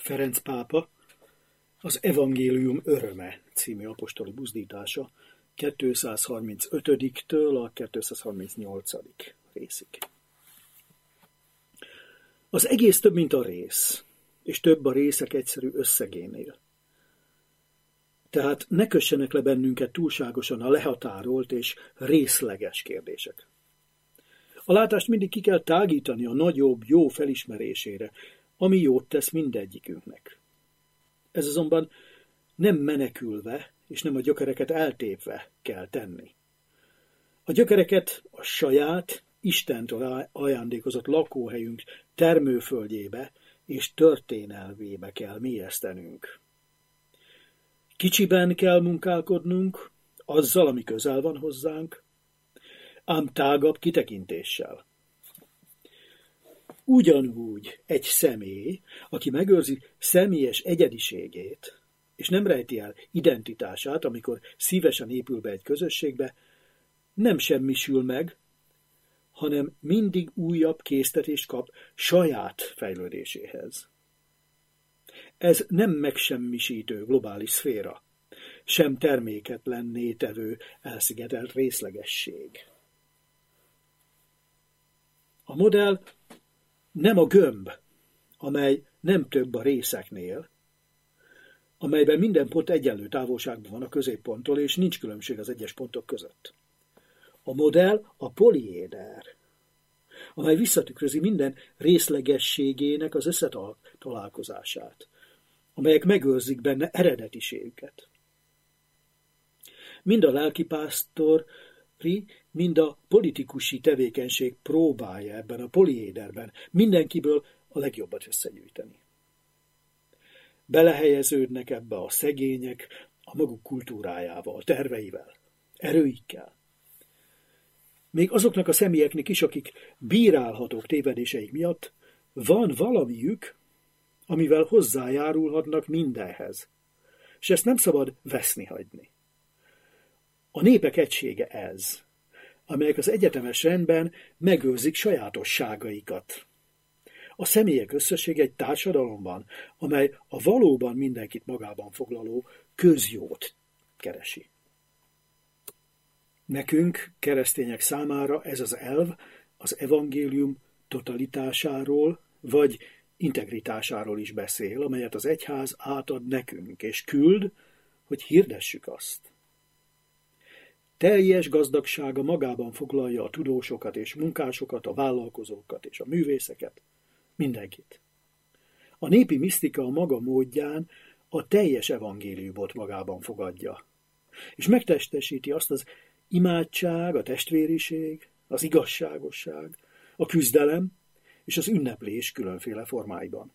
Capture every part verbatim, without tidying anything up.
Ferenc pápa az Evangélium öröme című apostoli buzdítása kétszázharmincötödiktől a kétszázharmincnyolcadik részig. Az egész több, mint a rész, és több a részek egyszerű összegénél. Tehát ne kössenek le bennünket túlságosan a lehatárolt és részleges kérdések. A látást mindig ki kell tágítani a nagyobb, jó felismerésére, ami jót tesz mindegyikünknek. Ez azonban nem menekülve, és nem a gyökereket eltépve kell tenni. A gyökereket a saját, Istentől ajándékozott lakóhelyünk termőföldjébe és történelmébe kell mélyesztenünk. Kicsiben kell munkálkodnunk, azzal, ami közel van hozzánk, ám tágabb kitekintéssel. Ugyanúgy egy személy, aki megőrzi személyes egyediségét, és nem rejti el identitását, amikor szívesen épül be egy közösségbe, nem semmisül meg, hanem mindig újabb késztetést kap saját fejlődéséhez. Ez nem megsemmisítő globális szféra, sem terméketlenné tevő elszigetelt részlegesség. A modell nem a gömb, amely nem több a részeknél, amelyben minden pont egyenlő távolságban van a középponttól, és nincs különbség az egyes pontok között. A modell a poliéder, amely visszatükrözi minden részlegességének az összetalálkozását, amelyek megőrzik benne eredetiségüket. Mind a lelkipásztori, mind a politikusi tevékenység próbálja ebben a poliéderben mindenkiből a legjobbat összegyűjteni. Belehelyeződnek ebbe a szegények a maguk kultúrájával, terveivel, erőikkel. Még azoknak a személyeknek is, akik bírálhatók tévedéseik miatt, van valamiük, amivel hozzájárulhatnak mindenhez, és ezt nem szabad veszni hagyni. A népek egysége ez, amelyek az egyetemes rendben megőrzik sajátosságaikat. A személyek összessége egy társadalomban, amely a valóban mindenkit magában foglaló közjót keresi. Nekünk, keresztények számára ez az elv az evangélium totalitásáról vagy integritásáról is beszél, amelyet az egyház átad nekünk, és küld, hogy hirdessük azt. Teljes gazdagsága magában foglalja a tudósokat és munkásokat, a vállalkozókat és a művészeket, mindenkit. A népi misztika a maga módján a teljes evangéliumot magában fogadja, és megtestesíti azt az imádság, a testvériség, az igazságosság, a küzdelem és az ünneplés különféle formáiban.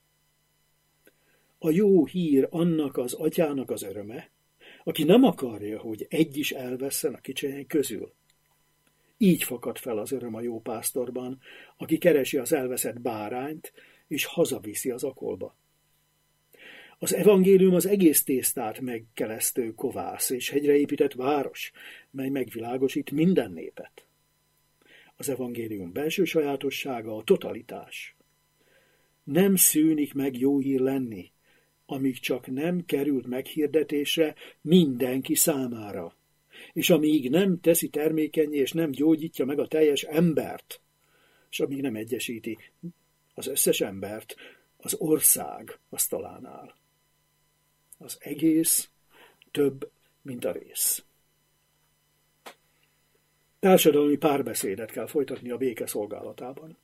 A jó hír annak az atyának az öröme, aki nem akarja, hogy egy is elvesszen a kicsinyek közül. Így fakad fel az öröm a jó pásztorban, aki keresi az elveszett bárányt, és hazaviszi az akolba. Az evangélium az egész tésztát megkelesztő kovász és hegyre épített város, mely megvilágosít minden népet. Az evangélium belső sajátossága a totalitás. Nem szűnik meg jó hír lenni, amíg csak nem került meghirdetésre mindenki számára, és amíg nem teszi termékennyé és nem gyógyítja meg a teljes embert, és amíg nem egyesíti az összes embert az ország asztalánál. Az egész több, mint a rész. Társadalmi párbeszédet kell folytatni a béke szolgálatában.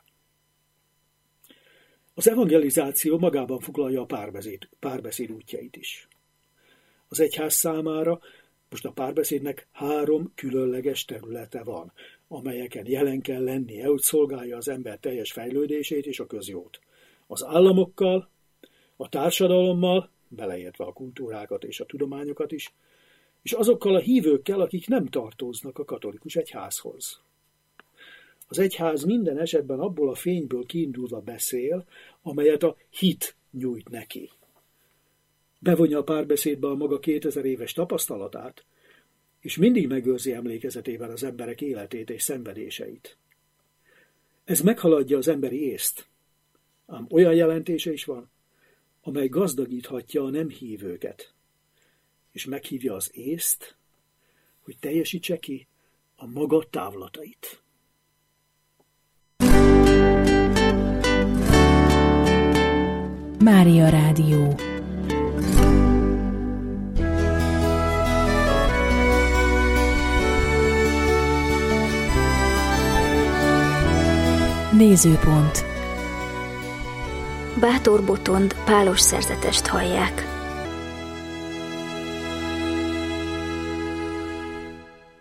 Az evangelizáció magában foglalja a párbeszéd, párbeszéd útjait is. Az egyház számára most a párbeszédnek három különleges területe van, amelyeken jelen kell lennie, hogy szolgálja az ember teljes fejlődését és a közjót. Az államokkal, a társadalommal, beleértve a kultúrákat és a tudományokat is, és azokkal a hívőkkel, akik nem tartoznak a katolikus egyházhoz. Az egyház minden esetben abból a fényből kiindulva beszél, amelyet a hit nyújt neki. Bevonja a párbeszédbe a maga kétezer éves tapasztalatát, és mindig megőrzi emlékezetével az emberek életét és szenvedéseit. Ez meghaladja az emberi észt, ám olyan jelentése is van, amely gazdagíthatja a nem hívőket, és meghívja az észt, hogy teljesítse ki a maga távlatait. Mária Rádió. Nézőpont. Bátor Botond pálos szerzetest hallják.